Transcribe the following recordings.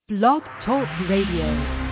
Blog Talk Radio.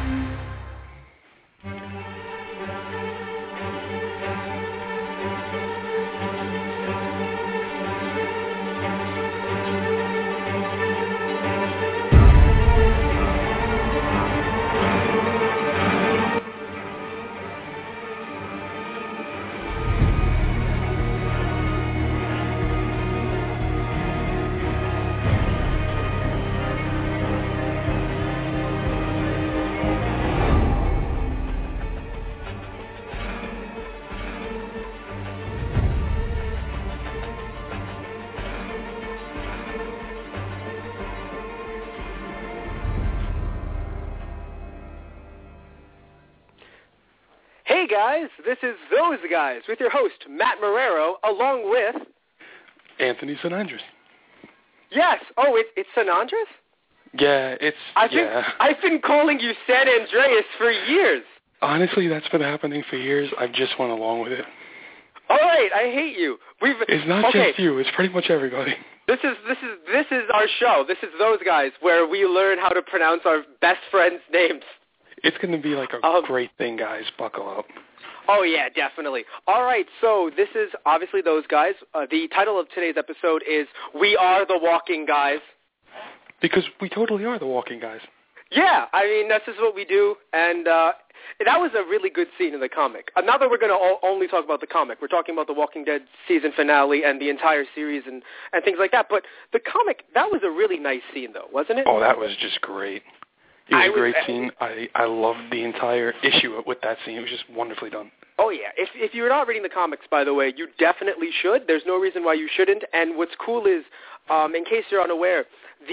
Hey guys, this is Those Guys with your host, Matt Marrero, along with... Anthony Sanandres. Yes, it's Sanandres? Yeah, I've been calling you San Andreas for years. Honestly, that's been happening for years. I just went along with it. All right, I hate you. It's not just you, it's pretty much everybody. This is our show. This is Those Guys, where we learn how to pronounce our best friends' names. It's going to be like a great thing, guys. Buckle up. Oh, yeah, definitely. All right, so this is obviously Those Guys. The title of today's episode is We Are the Walking Guys. Because we totally are the Walking Guys. Yeah, I mean, that's just what we do, and that was a really good scene in the comic. Not that we're going to only talk about the comic. We're talking about the Walking Dead season finale and the entire series and things like that, but the comic, that was a really nice scene, though, wasn't it? Oh, that was just great. It was a great scene. I loved the entire issue with that scene. It was just wonderfully done. Oh, yeah. If you're not reading the comics, by the way, you definitely should. There's no reason why you shouldn't. And what's cool is, in case you're unaware,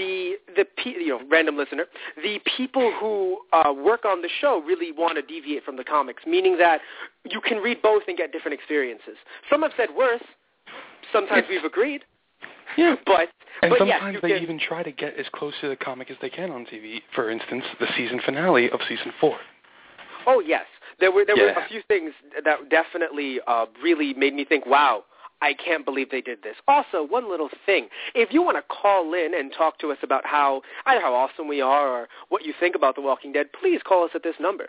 random listener, the people who work on the show really want to deviate from the comics, meaning that you can read both and get different experiences. Some have said worse. Sometimes we've agreed. Yeah, but sometimes they even try to get as close to the comic as they can on TV. For instance, the season finale of season 4. Oh yes, there were a few things that definitely really made me think, wow, I can't believe they did this. Also, one little thing, if you want to call in and talk to us about either how awesome we are or what you think about The Walking Dead, please call us at this number,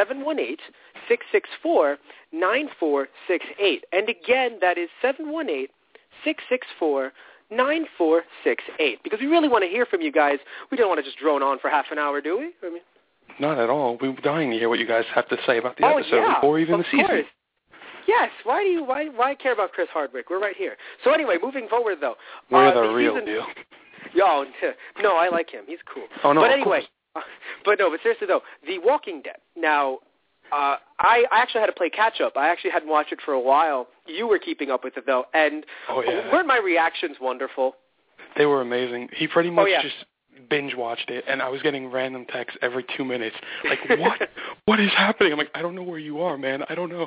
718-664-9468. And again, that is 718-664-9468, because we really want to hear from you guys. We don't want to just drone on for half an hour, do we? I mean, not at all. We're dying to hear what you guys have to say about the episode or even the season. Course. Yes. Why care about Chris Hardwick? We're right here. So anyway, moving forward though, we're the real deal. No, I like him. He's cool. Oh no. But anyway, but seriously though, The Walking Dead. Now, I actually had to play catch up. I actually hadn't watched it for a while. You were keeping up with it though, and weren't my reactions wonderful? They were amazing. He pretty much just binge watched it, and I was getting random texts every 2 minutes. Like, what is happening? I'm like, I don't know where you are, man. I don't know.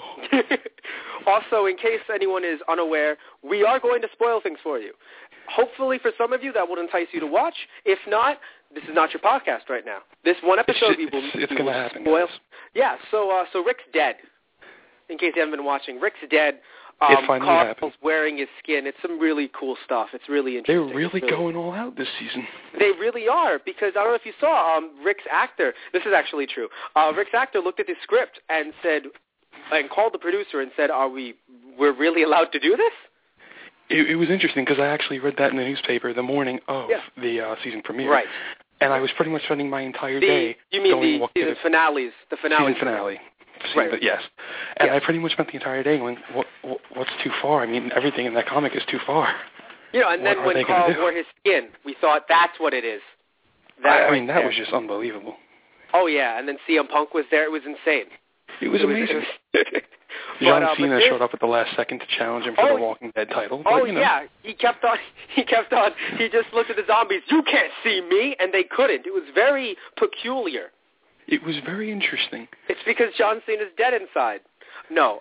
Also, in case anyone is unaware, we are going to spoil things for you. Hopefully, for some of you, that will entice you to watch. If not, this is not your podcast right now. This one episode it's going to happen. Spoil. Yeah. So Rick's dead. In case you haven't been watching, Rick's dead. Carl's wearing his skin. It's some really cool stuff. It's really interesting. They're really going all out this season. They really are, because I don't know if you saw Rick's actor. This is actually true. Rick's actor looked at the script and called the producer and said, we're really allowed to do this? It was interesting because I actually read that in the newspaper the morning of the season premiere. Right. And I was pretty much spending my entire day You mean the season finales? The finale. Season finale. Right. Yes. And I pretty much spent the entire day going, what's too far? I mean, everything in that comic is too far. And then when Carl wore his skin, we thought that's what it is. That was just unbelievable. Oh, yeah, and then CM Punk was there. It was insane. It was amazing. John Cena showed up at the last second to challenge him for the Walking Dead title. But, yeah, he kept on. He just looked at the zombies. You can't see me, and they couldn't. It was very peculiar. It was very interesting. It's because John Cena's dead inside. No.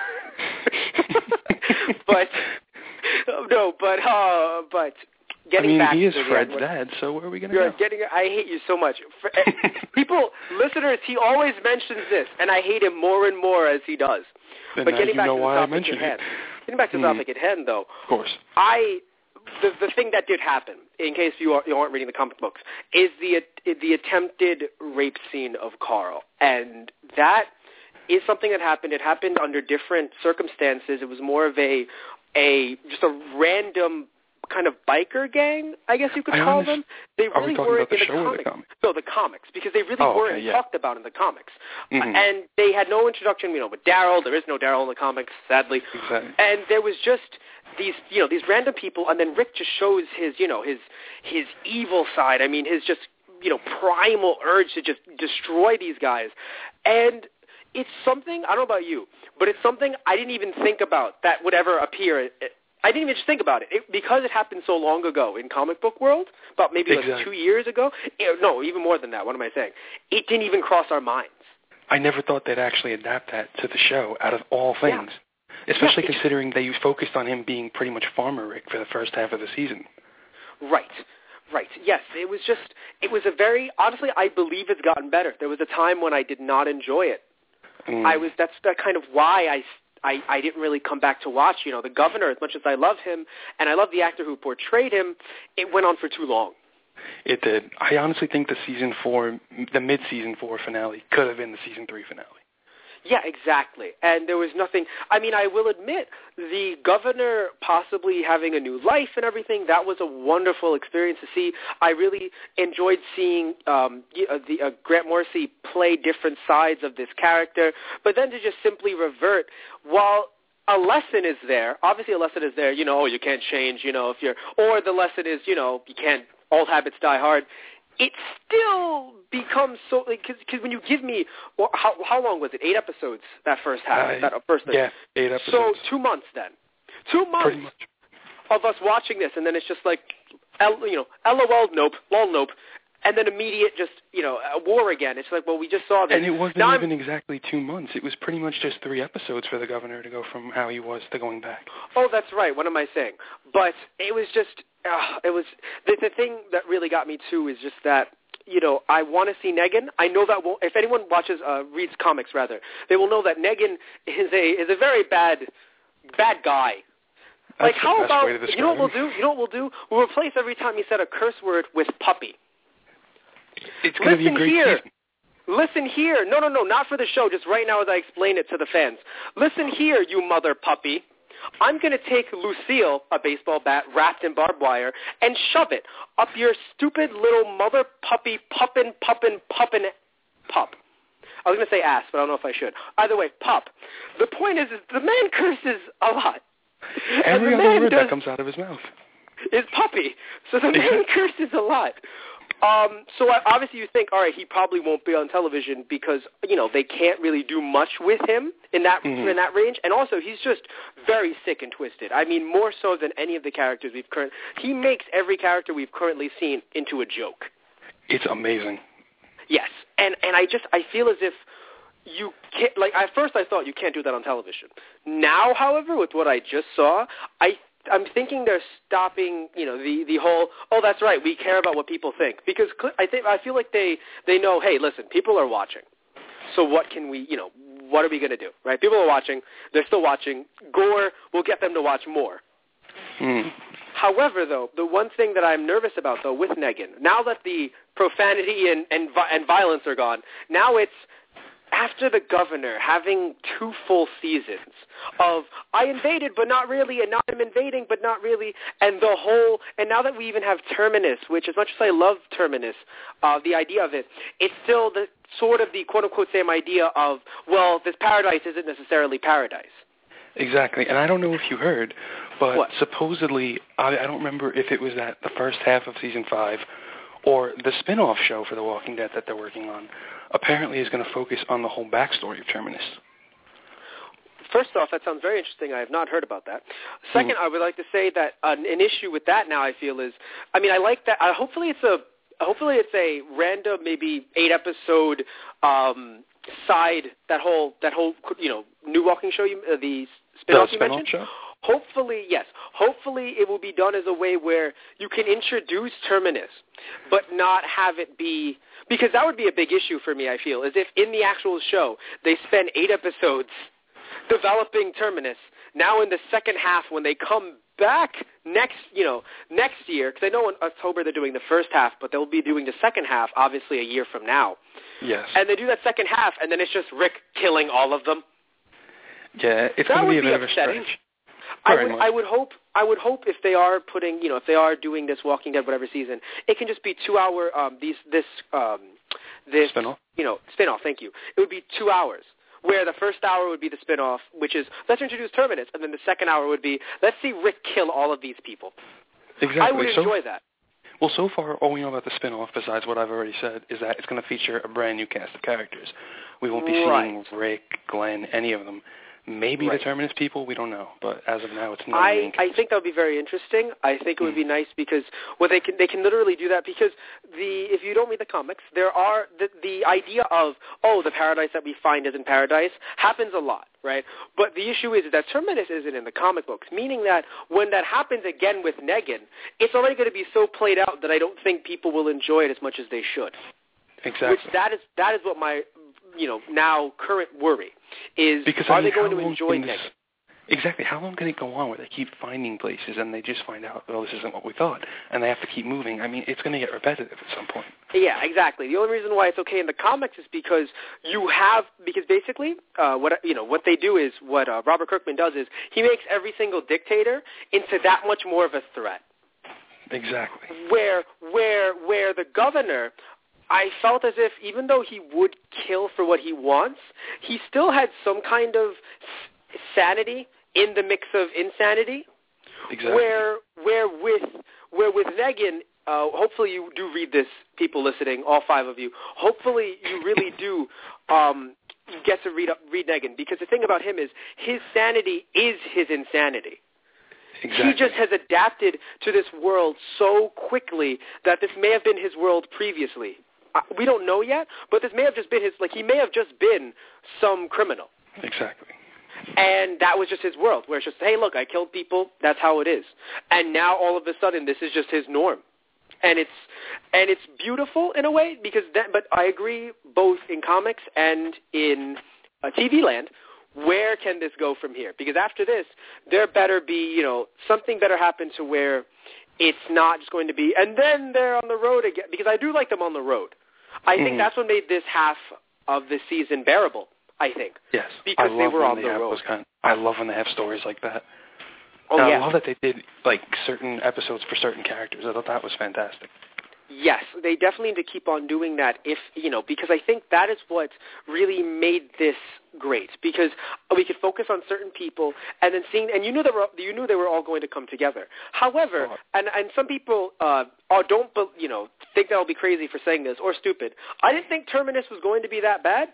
But getting back to he is Fred's dad, so where are we going to go? I hate you so much. Listeners, he always mentions this, and I hate him more and more as he does. Then but getting back to the topic at hand. Getting back to the topic at hand, though. Of course. the thing that did happen, in case you aren't reading the comic books, is the attempted rape scene of Carl, and that is something that happened. It happened under different circumstances. It was more of just a random kind of biker gang, I guess you could call them. They really weren't in the comics. No, the comics, because they really weren't talked about in the comics. Mm-hmm. And they had no introduction, with Daryl. There is no Daryl in the comics, sadly. Exactly. And there was just these random people, and then Rick just shows his evil side. I mean, his just, primal urge to just destroy these guys. And it's something, I don't know about you, but it's something I didn't even think about that would ever appear. I didn't even just think about it. Because it happened so long ago in comic book world, about maybe like 2 years ago. No, even more than that. What am I saying? It didn't even cross our minds. I never thought they'd actually adapt that to the show out of all things, especially considering they focused on him being pretty much Farmer Rick for the first half of the season. Right. Yes, it was a very, honestly, I believe it's gotten better. There was a time when I did not enjoy it. That's kind of why I didn't really come back to watch. The Governor, as much as I love him, and I love the actor who portrayed him, it went on for too long. It did. I honestly think the mid-season 4 finale could have been the season 3 finale. Yeah, exactly. And there was nothing, I will admit, the Governor possibly having a new life and everything, that was a wonderful experience to see. I really enjoyed seeing Grant Morrissey play different sides of this character, but then to just simply revert, while a lesson is there, obviously a lesson is there, you can't change, or the lesson is, you can't, old habits die hard. It still becomes so, because when you give me, how long was it? 8 episodes, that first half? 8 episodes. So 2 months then. 2 months of us watching this, and then it's just like, LOL, nope, lol, nope. And then immediate just, a war again. It's like, well, we just saw this. And it wasn't even exactly 2 months. It was pretty much just 3 episodes for the Governor to go from how he was to going back. Oh, that's right. What am I saying? But it was just, the thing that really got me, too, is just that, I want to see Negan. I know that if anyone reads comics, rather, they will know that Negan is a very bad guy. That's like, how about, you know what we'll do? We'll replace every time he said a curse word with puppy. It's going to be a great season. Listen here. No, not for the show. Just right now as I explain it to the fans. Listen here, you mother puppy. I'm going to take Lucille, a baseball bat wrapped in barbed wire, and shove it up your stupid little mother puppy pup. I was going to say ass, but I don't know if I should. Either way, pup. The point is the man curses a lot. Every other word that comes out of his mouth is puppy. So the man curses a lot. So obviously you think, all right, he probably won't be on television because, they can't really do much with him in that range. And also, he's just very sick and twisted. I mean, more so than any of the characters he makes every character we've currently seen into a joke. It's amazing. Yes. And I feel as if you can't, at first I thought you can't do that on television. Now, however, with what I just saw, I'm thinking they're stopping, the whole, oh, that's right, we care about what people think. Because I feel like they know, hey, listen, people are watching. So what can we, what are we going to do, right? People are watching. They're still watching. Gore will get them to watch more. However, though, the one thing that I'm nervous about, though, with Negan, now that the profanity and violence are gone, now it's, after the Governor having 2 full seasons of I invaded but not really, and now I'm invading but not really, and now that we even have Terminus, which as much as I love Terminus, the idea of it, it's still the sort of the quote-unquote same idea of, well, this paradise isn't necessarily paradise. Exactly, and I don't know if you heard, but supposedly, I don't remember if it was at the first half of Season 5 or the spin-off show for The Walking Dead that they're working on, apparently is going to focus on the whole backstory of Terminus. First off, that sounds very interesting. I have not heard about that. Second, I would like to say that an issue with that now I feel is, I like that. Hopefully it's a random, maybe 8-episode side, that whole new Walking show, the spin-off you mentioned. Show? Hopefully, yes. Hopefully it will be done as a way where you can introduce Terminus, but not have it be, because that would be a big issue for me, I feel, is if in the actual show they spend 8 episodes developing Terminus. Now in the second half, when they come back next year, because I know in October they're doing the first half, but they'll be doing the second half, obviously, a year from now. Yes. And they do that second half, and then it's just Rick killing all of them. Yeah, it's going to be a bit of a stretch. I would hope if they are putting, if they are doing this Walking Dead whatever season, it can just be 2 hour this spin-off. Spin-off. Thank you. It would be 2 hours, where the first hour would be the spin-off, which is let's introduce Terminus, and then the second hour would be let's see Rick kill all of these people. Exactly. I would enjoy that. Well, so far, all we know about the spin-off, besides what I've already said, is that it's going to feature a brand new cast of characters. We won't be seeing Rick, Glenn, any of them. Maybe the Terminus people, we don't know. But as of now, it's not. I think that would be very interesting. I think it would be nice because they can literally do that because if you don't read the comics, there are the idea of the paradise that we find isn't paradise happens a lot, right? But the issue is that Terminus isn't in the comic books, meaning that when that happens again with Negan, it's already going to be so played out that I don't think people will enjoy it as much as they should. Exactly. Which that is what my now current worry is, because are they going to enjoy Negan? Exactly. How long can it go on where they keep finding places and they just find out, this isn't what we thought, and they have to keep moving? I mean, it's going to get repetitive at some point. Yeah, exactly. The only reason why it's okay in the comics is because basically what they do is what Robert Kirkman does is he makes every single dictator into that much more of a threat. Exactly. Where the governor, I felt as if even though he would kill for what he wants, he still had some kind of sanity in the mix of insanity. Exactly. Where with Negan, hopefully you do read this, people listening, all 5 of you. Hopefully you really do get to read Negan, because the thing about him is his sanity is his insanity. Exactly. He just has adapted to this world so quickly that this may have been his world previously. We don't know yet, but this may have just been he may have just been some criminal. Exactly. And that was just his world, where it's just, hey, look, I killed people, that's how it is. And now all of a sudden this is just his norm. And it's beautiful in a way, but I agree, both in comics and in TV land, where can this go from here? Because after this, there better be, something better happen to where it's not just going to be, and then they're on the road again, because I do like them on the road. I think that's what made this half of the season bearable, I think. Yes. Because they were on the road. I love when they have stories like that. Oh, yeah. I love that they did, certain episodes for certain characters. I thought that was fantastic. Yes, they definitely need to keep on doing that because I think that is what really made this great, because we could focus on certain people and then you knew they were all going to come together. However, and some people don't think that I'll be crazy for saying this or stupid. I didn't think Terminus was going to be that bad.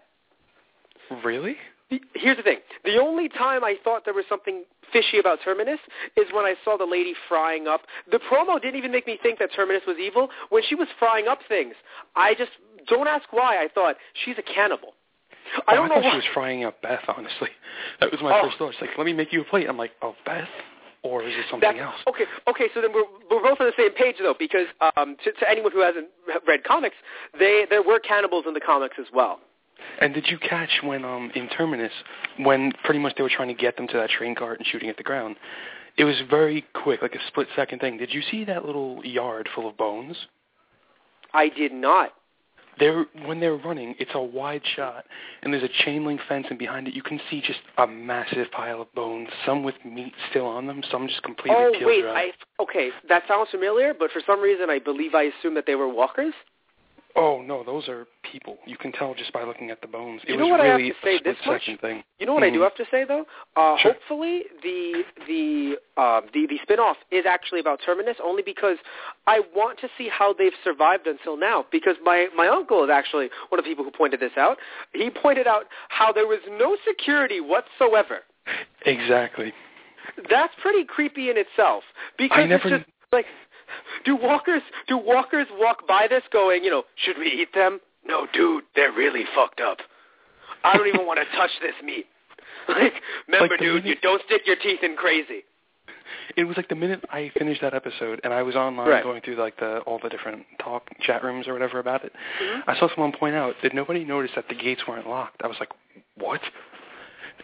Really? Here's the thing. The only time I thought there was something fishy about Terminus is when I saw the lady frying up. The promo didn't even make me think that Terminus was evil. When she was frying up things, I just, don't ask why, I thought, she's a cannibal. I don't know why. She was frying up Beth, honestly. That was my first thought. It's let me make you a plate. I'm like, Beth? Or is it something else? Okay, so then we're both on the same page, though, because to anyone who hasn't read comics, there were cannibals in the comics as well. And did you catch when, in Terminus, when pretty much they were trying to get them to that train cart and shooting at the ground, it was very quick, like a split-second thing. Did you see that little yard full of bones? I did not. When they're running, it's a wide shot, and there's a chain link fence, and behind it you can see just a massive pile of bones, some with meat still on them, some just completely peeled dry. Okay, that sounds familiar, but for some reason I assumed that they were walkers. Oh, no, those are people. You can tell just by looking at the bones. You know what I have to say this much? Thing. You know what I do have to say, though? Sure. Hopefully the spin-off is actually about Terminus, only because I want to see how they've survived until now, because my uncle is actually one of the people who pointed this out. He pointed out how there was no security whatsoever. Exactly. That's pretty creepy in itself, because it's just like... Do walkers walk by this going, should we eat them? No, dude, they're really fucked up. I don't even want to touch this meat. Remember, dude, you don't stick your teeth in crazy. It was the minute I finished that episode and I was online going through all the different chat rooms or whatever about it. Mm-hmm. I saw someone point out that nobody noticed that the gates weren't locked. I was like, what?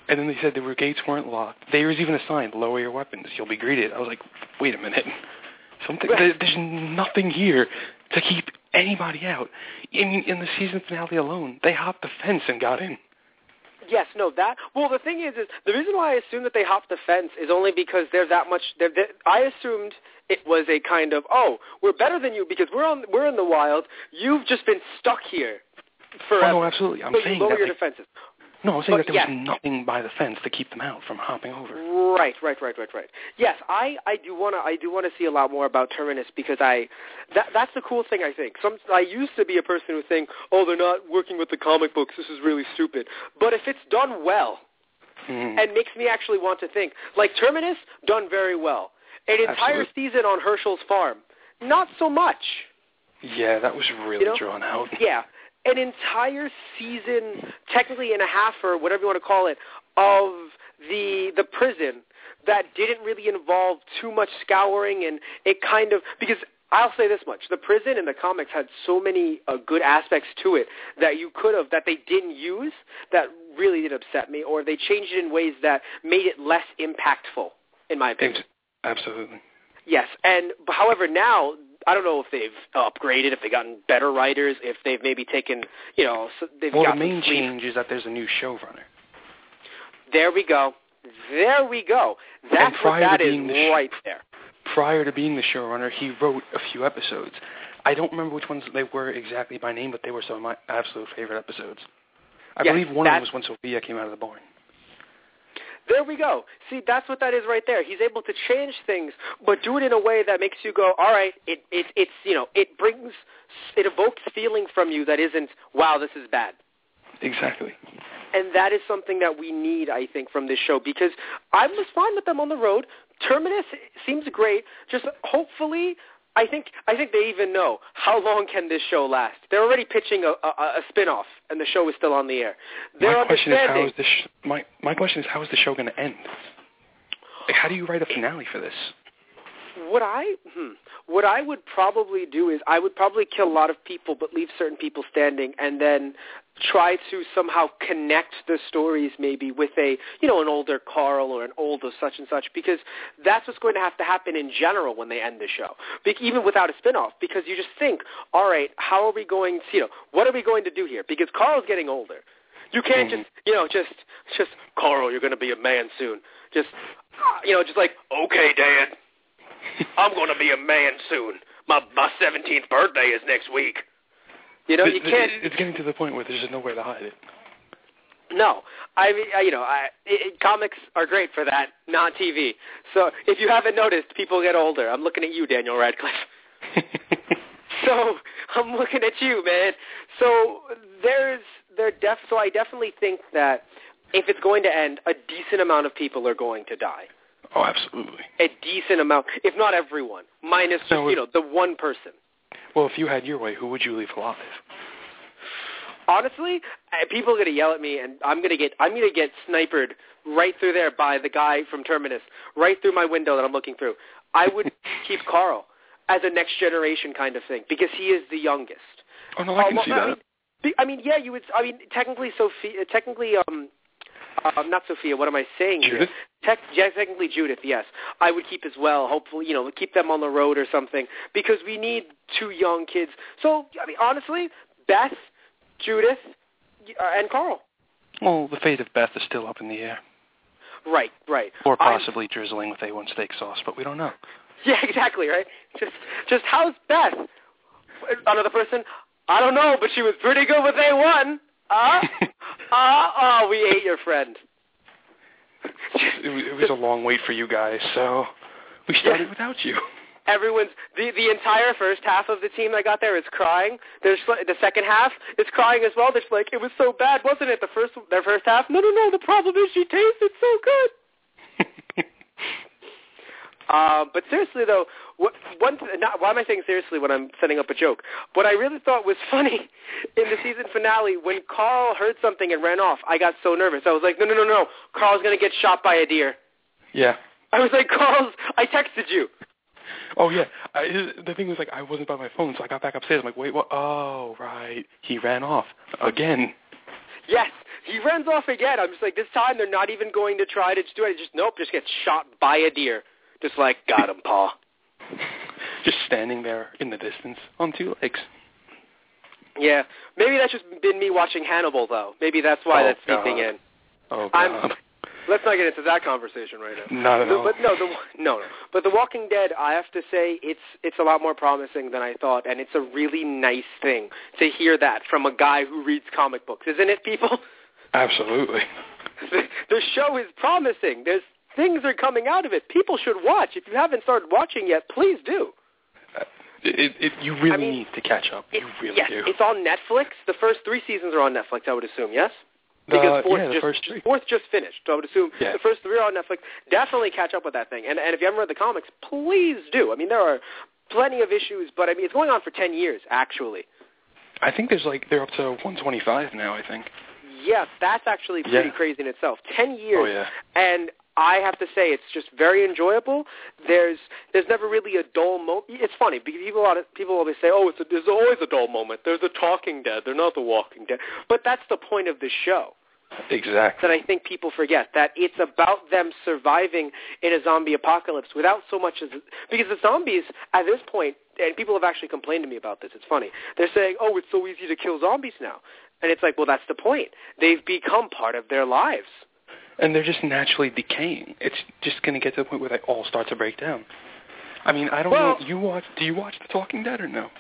And then they said the gates weren't locked. There was even a sign, lower your weapons, you'll be greeted. I was like, wait a minute. There's nothing here to keep anybody out. I mean, in the season finale alone, they hopped the fence and got in. Yes, no, well, the thing is the reason why I assume that they hopped the fence is only because there's that much, I assumed it was a kind of, we're better than you because we're in the wild, you've just been stuck here forever. Oh, no, absolutely. I'm saying lower that, your defenses. No, I'm saying that there was nothing by the fence to keep them out from hopping over. Right. Yes, I do want to see a lot more about Terminus because that's the cool thing I think. I used to be a person who think, they're not working with the comic books. This is really stupid. But if it's done well, and makes me actually want to think, like Terminus, done very well. An entire season on Herschel's farm, not so much. Yeah, that was really drawn out. Yeah. An entire season, technically and a half or whatever you want to call it, of the prison that didn't really involve too much scouring, and it kind of, because I'll say this much, the prison in the comics had so many good aspects to it that that they didn't use that really did upset me, or they changed it in ways that made it less impactful, in my opinion. Absolutely. Yes, and however now, I don't know if they've upgraded, if they've gotten better writers, if they've maybe taken, they've got the main change is that there's a new showrunner. There we go. That's what that is right there. Prior to being the showrunner, he wrote a few episodes. I don't remember which ones they were exactly by name, but they were some of my absolute favorite episodes. I believe one of them was when Sophia came out of the barn. There we go. See, that's what that is right there. He's able to change things, but do it in a way that makes you go, all right, it evokes feeling from you that isn't, wow, this is bad. Exactly. And that is something that we need, I think, from this show, because I was fine with them on the road. Terminus seems great. Just hopefully, I think they even know how long can this show last. They're already pitching a spin-off, and the show is still on the air. My question is, how is the show going to end? Like, how do you write a finale for this? What I would probably do is I would probably kill a lot of people but leave certain people standing, and then try to somehow connect the stories maybe with an older Carl or an older such and such, because that's what's going to have to happen in general when they end the show, even without a spinoff, because you just think, all right, how are we going to, what are we going to do here? Because Carl's getting older. You can't just Carl, you're going to be a man soon. Just like, okay, Dad, I'm going to be a man soon. My 17th birthday is next week. You can't. It's getting to the point where there's just nowhere to hide it. No, I mean, comics are great for that, not TV. So if you haven't noticed, people get older. I'm looking at you, Daniel Radcliffe. So I'm looking at you, man. So so I definitely think that if it's going to end, a decent amount of people are going to die. Oh, absolutely. A decent amount, if not everyone, minus the one person. Well, if you had your way, who would you leave alive? Honestly, people are going to yell at me, and I'm going to get sniped right through there by the guy from Terminus, right through my window that I'm looking through. I would keep Carl as a next generation kind of thing because he is the youngest. Oh no, I can see that. I mean, yeah, you would. I mean, technically, not Sophia. What am I saying? Judith? Technically Judith, yes. I would keep as well. Hopefully, keep them on the road or something because we need two young kids. So, I mean, honestly, Beth, Judith, and Carl. Well, the fate of Beth is still up in the air. Right. Or possibly drizzling with A1 steak sauce, but we don't know. Yeah, exactly, right? Just how's Beth? Another person, I don't know, but she was pretty good with A1. We ate your friend. It was a long wait for you guys, so we started without you. Everyone's the entire first half of the team that got there is crying. There's the second half is crying as well. They're just like, it was so bad, wasn't it? Their first half. No. The problem is she tasted so good. But seriously though, why am I saying seriously when I'm setting up a joke? What I really thought was funny in the season finale, when Carl heard something and ran off, I got so nervous. I was like, no, Carl's going to get shot by a deer. Yeah. I was like, I texted you. Oh, yeah. The thing was, like, I wasn't by my phone, so I got back upstairs. I'm like, wait, what? Oh, right. He ran off. Again. Yes. he runs off again. I'm just like, this time they're not even going to try to do it. Just gets shot by a deer. Just like, got him, Paw. Just standing there in the distance on two legs. Yeah, maybe that's just been me watching Hannibal, though. Maybe that's why that's seeping in. Oh, God. Let's not get into that conversation right now. Not at all. But no. But The Walking Dead, I have to say, it's a lot more promising than I thought, and it's a really nice thing to hear that from a guy who reads comic books, isn't it, people? Absolutely. The show is promising. There's things are coming out of it. People should watch. If you haven't started watching yet, please do. You really need to catch up. You really do. It's on Netflix. The first 3 seasons are on Netflix, I would assume, yes? Because fourth just finished, so I would assume the first 3 are on Netflix. Definitely catch up with that thing. And if you haven't read the comics, please do. I mean, there are plenty of issues, but I mean, it's going on for 10 years, actually. I think they're up to 125 now, I think. Yeah, that's actually pretty crazy in itself. 10 years. Oh, yeah. And I have to say, it's just very enjoyable. There's never really a dull moment. It's funny because people always say, "Oh, there's always a dull moment." There's a Talking Dead. They're not The Walking Dead. But that's the point of the show. Exactly. That I think people forget, that it's about them surviving in a zombie apocalypse without so much as because the zombies at this point, and people have actually complained to me about this. It's funny. They're saying, "Oh, it's so easy to kill zombies now," and it's like, well, that's the point. They've become part of their lives. And they're just naturally decaying. It's just going to get to the point where they all start to break down. I mean, I don't know. Do you watch The Talking Dead or no?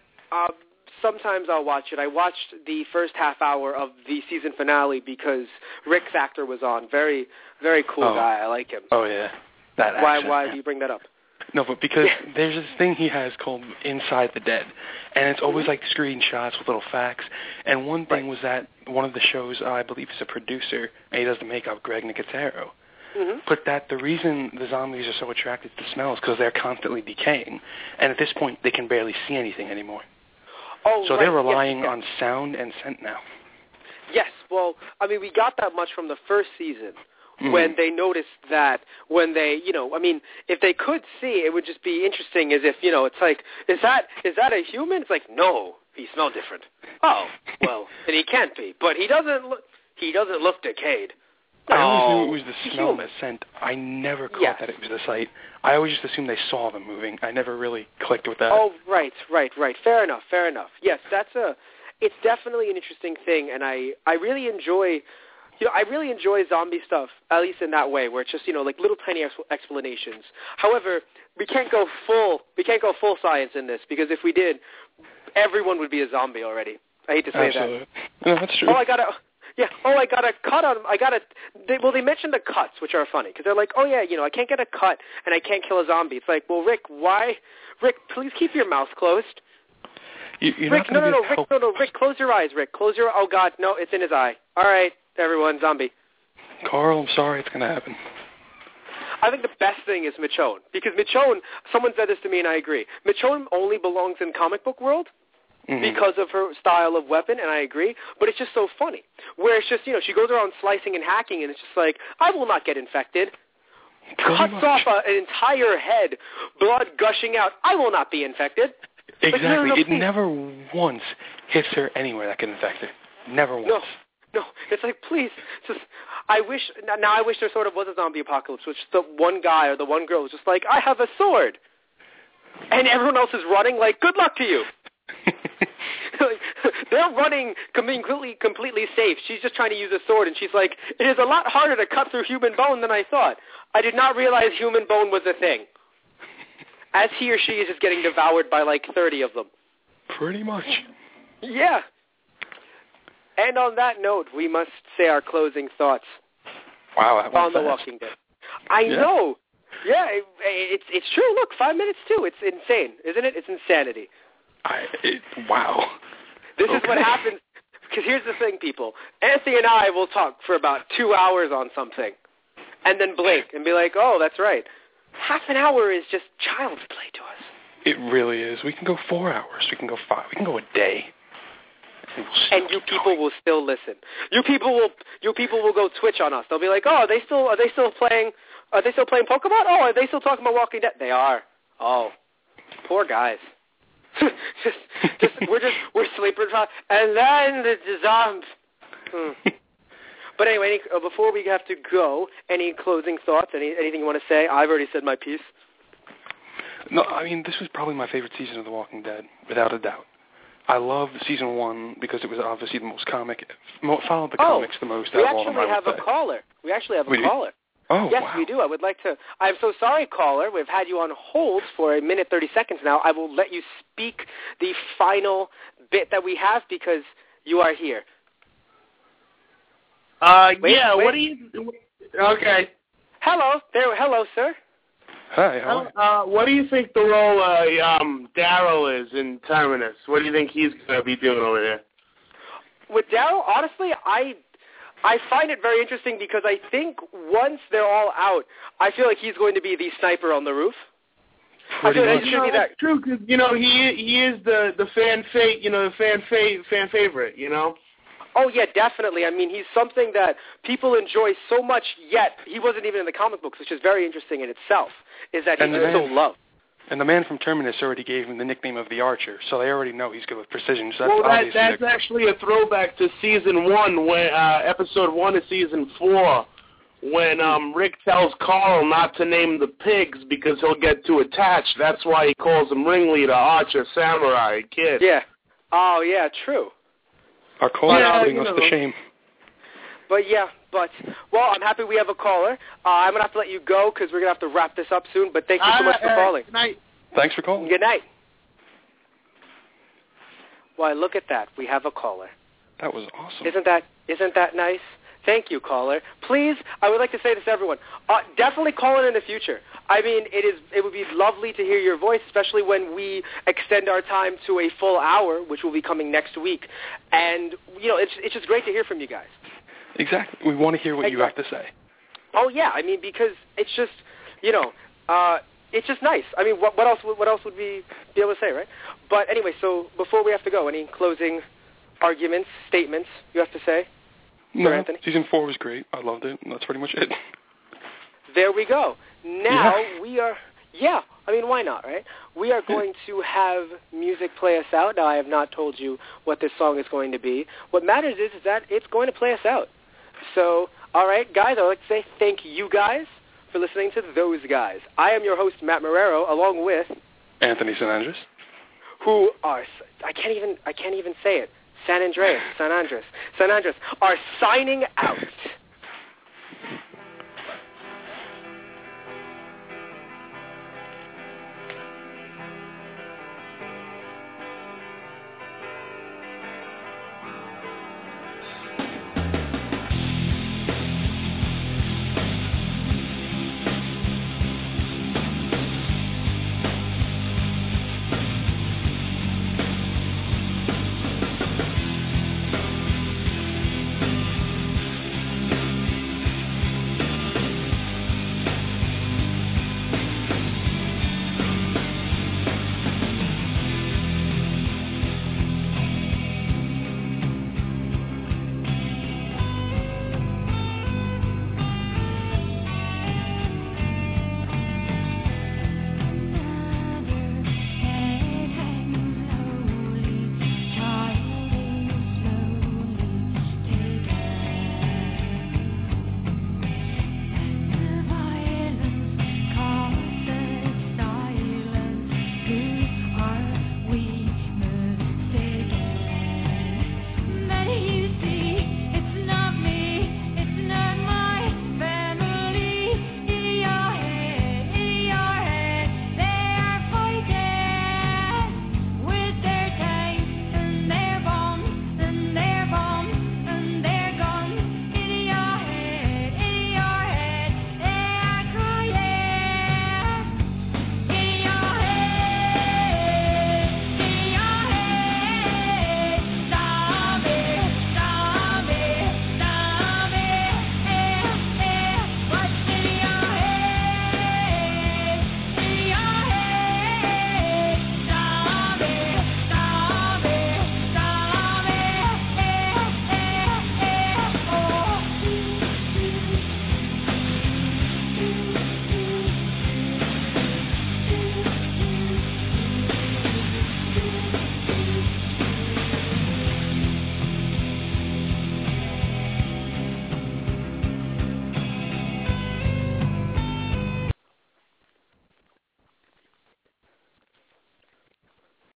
Sometimes I'll watch it. I watched the first half hour of the season finale because Rick Factor was on. Very, very cool guy. I like him. Oh, yeah. Why do you bring that up? No, but because there's this thing he has called Inside the Dead, and it's always like screenshots with little facts. And one thing was that one of the shows, I believe he's a producer, and he does the makeup, Greg Nicotero, but that the reason the zombies are so attracted to smell is because they're constantly decaying. And at this point, they can barely see anything anymore. So they're relying on sound and scent now. Yes, well, I mean, we got that much from the first season. When they noticed that when they, I mean, if they could see, it would just be interesting as if, it's like, is that a human? It's like, no, he smells different. Oh, well, then he can't be. But he doesn't look decayed. No, I always knew it was the smell and the scent. I never caught that it was the sight. I always just assumed they saw them moving. I never really clicked with that. Oh, right. Fair enough. Yes, it's definitely an interesting thing, and I really enjoy... I really enjoy zombie stuff, at least in that way, where it's just, like little tiny explanations. However, we can't go full science in this, because if we did, everyone would be a zombie already. I hate to say that. No, that's true. They mentioned the cuts, which are funny, because they're like, oh yeah, I can't get a cut, and I can't kill a zombie. It's like, well, Rick, why? Rick, please keep your mouth closed. Rick, close your eyes, Rick. Oh God, no, it's in his eye. All right. Everyone, zombie. Carl, I'm sorry it's going to happen. I think the best thing is Michonne. Because Michonne, someone said this to me and I agree. Michonne only belongs in comic book world because of her style of weapon, and I agree. But it's just so funny. Where it's just, she goes around slicing and hacking, and it's just like, I will not get infected. Cuts off an entire head, blood gushing out. I will not be infected. Exactly. Like, it never once hits her anywhere that can infect her. Never once. No, it's like, please, I wish there sort of was a zombie apocalypse, which the one guy or the one girl was just like, I have a sword. And everyone else is running like, good luck to you. They're running completely safe. She's just trying to use a sword, and she's like, it is a lot harder to cut through human bone than I thought. I did not realize human bone was a thing. As he or she is just getting devoured by like 30 of them. Pretty much. Yeah. And on that note, we must say our closing thoughts. Wow, that on The Walking Dead. I know. Yeah, it's true. Look, 5 minutes too. It's insane, isn't it? It's insanity. Wow. This is what happens. Because here's the thing, people. Anthony and I will talk for about 2 hours on something, and then blink and be like, "Oh, that's right." Half an hour is just child's play to us. It really is. We can go 4 hours. We can go 5. We can go a day. And you people will still listen. You people will go Twitch on us. They'll be like, "Oh, are they still playing Pokemon? Oh, are they still talking about Walking Dead?" They are. Oh, poor guys. we're sleeping, and then the zombies. But anyway, before we have to go, any closing thoughts? Anything you want to say? I've already said my piece. No, I mean, this was probably my favorite season of The Walking Dead, without a doubt. I loved season 1 because it was obviously the most comic, followed the comics the most out of all of them. We actually have a caller. We actually have a caller. Oh, yes, wow. we do. I would like to. I'm so sorry, caller. We've had you on hold for 1 minute 30 seconds now. I will let you speak the final bit that we have because you are here. Wait. What do you? Okay. Hello, sir. Hi. How what do you think the role Daryl is in Terminus? What do you think he's going to be doing over there? With Daryl, honestly, I find it very interesting because I think once they're all out, I feel like he's going to be the sniper on the roof. Pretty much. That's true because he is the fan favorite. Oh yeah, definitely. I mean, he's something that people enjoy so much. Yet he wasn't even in the comic books, which is very interesting in itself. Is that he's so loved. And the man from Terminus already gave him the nickname of the Archer, so they already know he's good with precision. So that's actually a throwback to season 1, when episode 1 of season 4, when Rick tells Carl not to name the pigs because he'll get too attached. That's why he calls him Ringleader, Archer, Samurai, Kid. Yeah. Oh yeah, true. Our caller is putting us to shame. Well, I'm happy we have a caller. I'm going to have to let you go because we're going to have to wrap this up soon, but thank you so much for calling. Good night. Thanks for calling. Good night. Why, look at that. We have a caller. That was awesome. Isn't that nice? Thank you, caller. Please, I would like to say this to everyone. Definitely call in the future. I mean, it would be lovely to hear your voice, especially when we extend our time to a full hour, which will be coming next week. And, it's just great to hear from you guys. Exactly. We want to hear what you have to say. Oh, yeah. I mean, because it's just, it's just nice. I mean, what else would we be able to say, right? But anyway, so before we have to go, any closing arguments, statements you have to say? No, Anthony? season 4 was great. I loved it. And that's pretty much it. There we go. Now we are, I mean, why not, right? We are going to have music play us out. Now, I have not told you what this song is going to be. What matters is that it's going to play us out. So, all right, guys, I would like to say thank you guys for listening to Those Guys. I am your host, Matt Marrero, along with Anthony San Andres. Who are, I can't even say it, San Andres, are signing out.